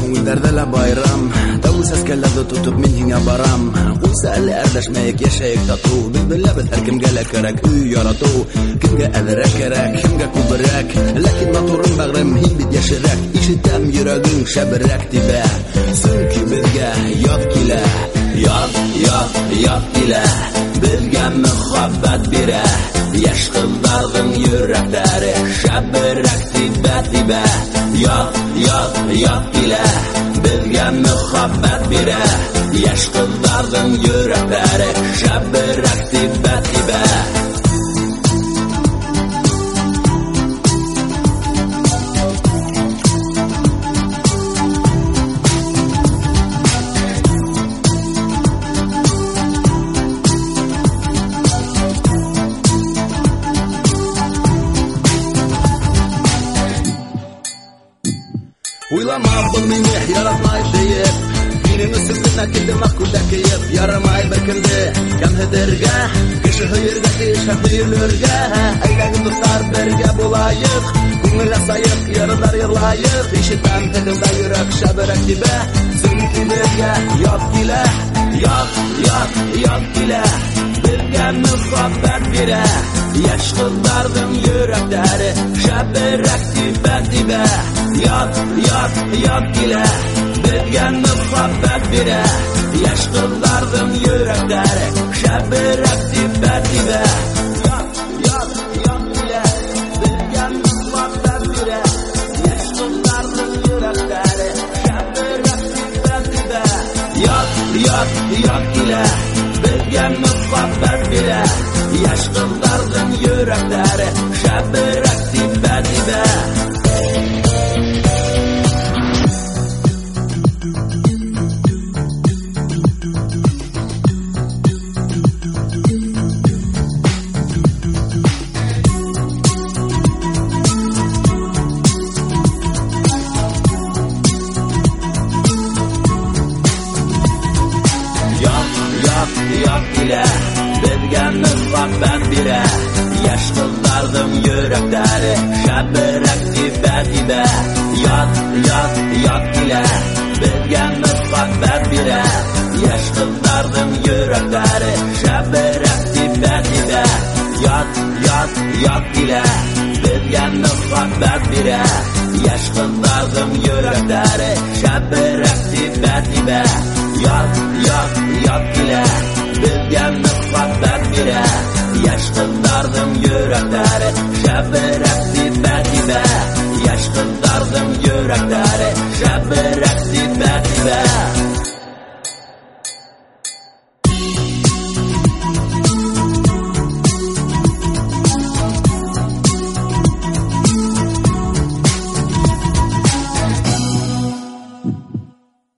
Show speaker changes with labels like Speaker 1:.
Speaker 1: Күңелдәрдә байрам, тәү сәскәләрдә тотып мин һиңа барам. Куйса әле әрләшмәйек, яшәйек тату. Без беләбез һәр кемгә лә кирәк үй ярату. Кемгә әҙерәк кирәк, кемгә күберәк. Ләкин матурым бәгърем, һин бит яшерәк. Ишетәм йөрәгең шәберәк тибә. Сөнки безгә ят килә. Ят килә. Безгә мөхәббәт бирә. Яшь кызларның йөрәкләре шәберәк тибә. Ят килә. Безгә мөхәббәт бирә. Яшь кызларның йөрәкләре шәберәк тибә. Уйламабым мине яратмай диеп. Минем өстемә килдем акылда киеп. Ярамай бәкенде кәмһедергә. Кеше һөергә һөйләргә. Әйдәгез дуслар бергә булайык. Күңел асайык, ярылар йырлайык. Ишетәм тегендә йөрәк шәберәк тибә. Сөнки безгә ят килә. Ят килә. Безгә мөхәббәт бирә. Яшь кызларның йөрәкләре шәберәк тибә. Ят килә. Безгә мөхәббәт бирә. Яшь кызларның йөрәкләре шәберәк тибә. Ят килә. Безгә мөхәббәт бирә. Яшь кызларның йөрәкләре шәберәк тибә. Ят килә. Безгә мөхәббәт бирә. Яшь кызларның йөрәкләре шәберәк тибә. Ят килә. Безгә мөхәббәт бирә. Яшь кызларның йөрәкләре шәберәк тибә. Ят килә. Безгә мөхәббәт бирә. Яшь кызларның йөрәкләре шәберәк тибә. Ят килә. Безгә мөхәббәт бирә. Яшь кызларның йөрәкләре шәберәк тибә. Ят килә. Безгә мөхәббәт бирә. Яшь кызларның йөрәкләре шәберәк тибә. Яшь кызларның йөрәкләре